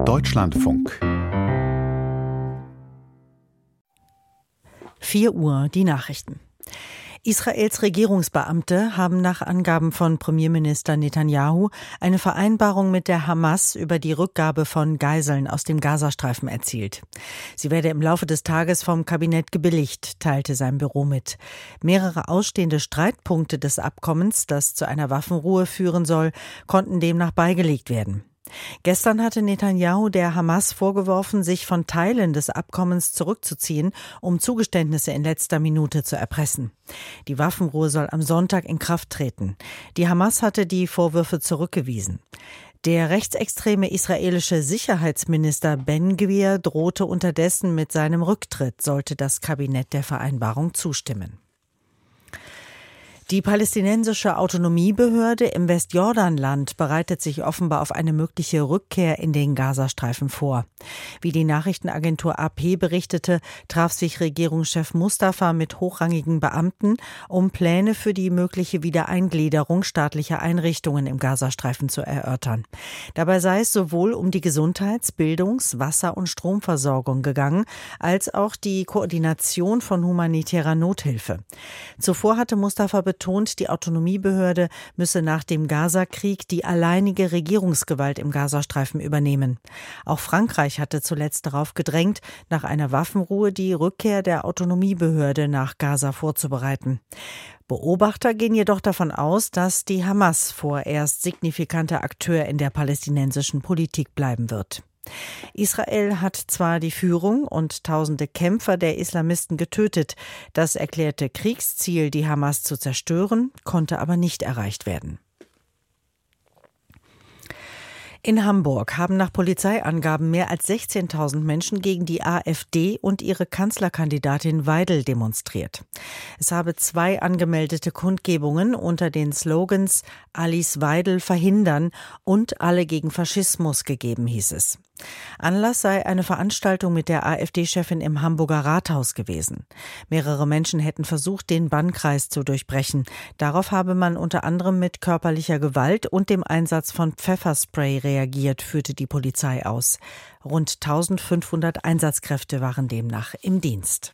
Deutschlandfunk. 4 Uhr, die Nachrichten. Israels Regierungsbeamte haben nach Angaben von Premierminister Netanyahu eine Vereinbarung mit der Hamas über die Rückgabe von Geiseln aus dem Gazastreifen erzielt. Sie werde im Laufe des Tages vom Kabinett gebilligt, teilte sein Büro mit. Mehrere ausstehende Streitpunkte des Abkommens, das zu einer Waffenruhe führen soll, konnten demnach beigelegt werden. Gestern hatte Netanyahu der Hamas vorgeworfen, sich von Teilen des Abkommens zurückzuziehen, um Zugeständnisse in letzter Minute zu erpressen. Die Waffenruhe soll am Sonntag in Kraft treten. Die Hamas hatte die Vorwürfe zurückgewiesen. Der rechtsextreme israelische Sicherheitsminister Ben-Gvir drohte unterdessen mit seinem Rücktritt, sollte das Kabinett der Vereinbarung zustimmen. Die palästinensische Autonomiebehörde im Westjordanland bereitet sich offenbar auf eine mögliche Rückkehr in den Gazastreifen vor. Wie die Nachrichtenagentur AP berichtete, traf sich Regierungschef Mustafa mit hochrangigen Beamten, um Pläne für die mögliche Wiedereingliederung staatlicher Einrichtungen im Gazastreifen zu erörtern. Dabei sei es sowohl um die Gesundheits-, Bildungs-, Wasser- und Stromversorgung gegangen, als auch die Koordination von humanitärer Nothilfe. Zuvor hatte Mustafa betont, die Autonomiebehörde müsse nach dem Gaza-Krieg die alleinige Regierungsgewalt im Gazastreifen übernehmen. Auch Frankreich hatte zuletzt darauf gedrängt, nach einer Waffenruhe die Rückkehr der Autonomiebehörde nach Gaza vorzubereiten. Beobachter gehen jedoch davon aus, dass die Hamas vorerst signifikanter Akteur in der palästinensischen Politik bleiben wird. Israel hat zwar die Führung und tausende Kämpfer der Islamisten getötet. Das erklärte Kriegsziel, die Hamas zu zerstören, konnte aber nicht erreicht werden. In Hamburg haben nach Polizeiangaben mehr als 16.000 Menschen gegen die AfD und ihre Kanzlerkandidatin Weidel demonstriert. Es habe 2 angemeldete Kundgebungen unter den Slogans Alice Weidel verhindern und Alle gegen Faschismus gegeben, hieß es. Anlass sei eine Veranstaltung mit der AfD-Chefin im Hamburger Rathaus gewesen. Mehrere Menschen hätten versucht, den Bannkreis zu durchbrechen. Darauf habe man unter anderem mit körperlicher Gewalt und dem Einsatz von Pfefferspray reagiert, führte die Polizei aus. Rund 1.500 Einsatzkräfte waren demnach im Dienst.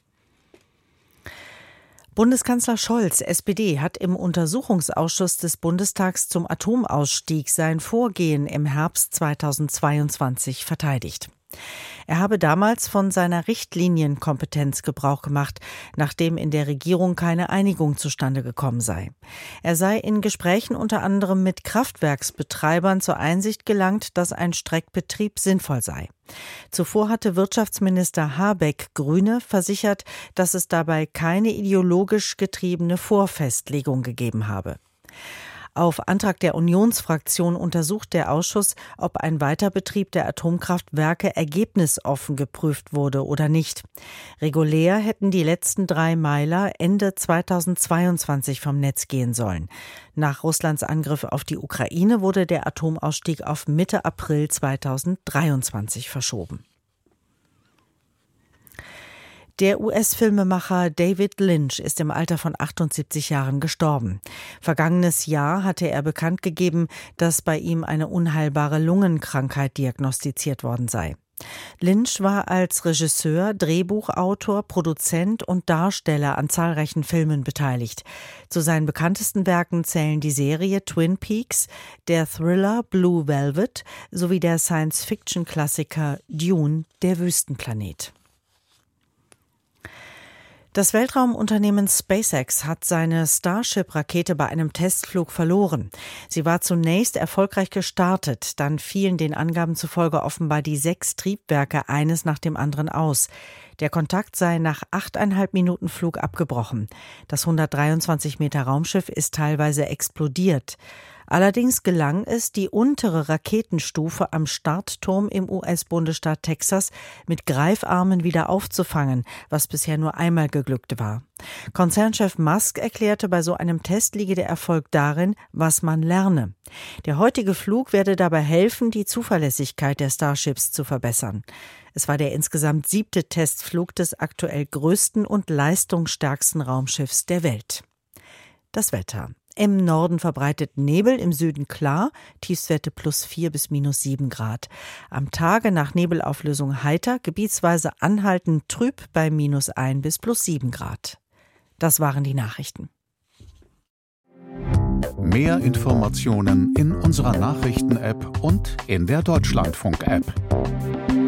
Bundeskanzler Scholz, SPD, hat im Untersuchungsausschuss des Bundestags zum Atomausstieg sein Vorgehen im Herbst 2022 verteidigt. Er habe damals von seiner Richtlinienkompetenz Gebrauch gemacht, nachdem in der Regierung keine Einigung zustande gekommen sei. Er sei in Gesprächen unter anderem mit Kraftwerksbetreibern zur Einsicht gelangt, dass ein Streckbetrieb sinnvoll sei. Zuvor hatte Wirtschaftsminister Habeck, Grüne, versichert, dass es dabei keine ideologisch getriebene Vorfestlegung gegeben habe. Auf Antrag der Unionsfraktion untersucht der Ausschuss, ob ein Weiterbetrieb der Atomkraftwerke ergebnisoffen geprüft wurde oder nicht. Regulär hätten die letzten 3 Meiler Ende 2022 vom Netz gehen sollen. Nach Russlands Angriff auf die Ukraine wurde der Atomausstieg auf Mitte April 2023 verschoben. Der US-Filmemacher David Lynch ist im Alter von 78 Jahren gestorben. Vergangenes Jahr hatte er bekannt gegeben, dass bei ihm eine unheilbare Lungenkrankheit diagnostiziert worden sei. Lynch war als Regisseur, Drehbuchautor, Produzent und Darsteller an zahlreichen Filmen beteiligt. Zu seinen bekanntesten Werken zählen die Serie Twin Peaks, der Thriller Blue Velvet sowie der Science-Fiction-Klassiker Dune, der Wüstenplanet. Das Weltraumunternehmen SpaceX hat seine Starship-Rakete bei einem Testflug verloren. Sie war zunächst erfolgreich gestartet, dann fielen den Angaben zufolge offenbar die 6 Triebwerke eines nach dem anderen aus. Der Kontakt sei nach 8,5 Minuten Flug abgebrochen. Das 123 Meter Raumschiff ist teilweise explodiert. Allerdings gelang es, die untere Raketenstufe am Startturm im US-Bundesstaat Texas mit Greifarmen wieder aufzufangen, was bisher nur einmal geglückt war. Konzernchef Musk erklärte, bei so einem Test liege der Erfolg darin, was man lerne. Der heutige Flug werde dabei helfen, die Zuverlässigkeit der Starships zu verbessern. Es war der insgesamt 7. Testflug des aktuell größten und leistungsstärksten Raumschiffs der Welt. Das Wetter. Im Norden verbreitet Nebel, im Süden klar, Tiefstwerte +4 bis -7 Grad. Am Tage nach Nebelauflösung heiter, gebietsweise anhaltend trüb bei -1 bis +7 Grad. Das waren die Nachrichten. Mehr Informationen in unserer Nachrichten-App und in der Deutschlandfunk-App.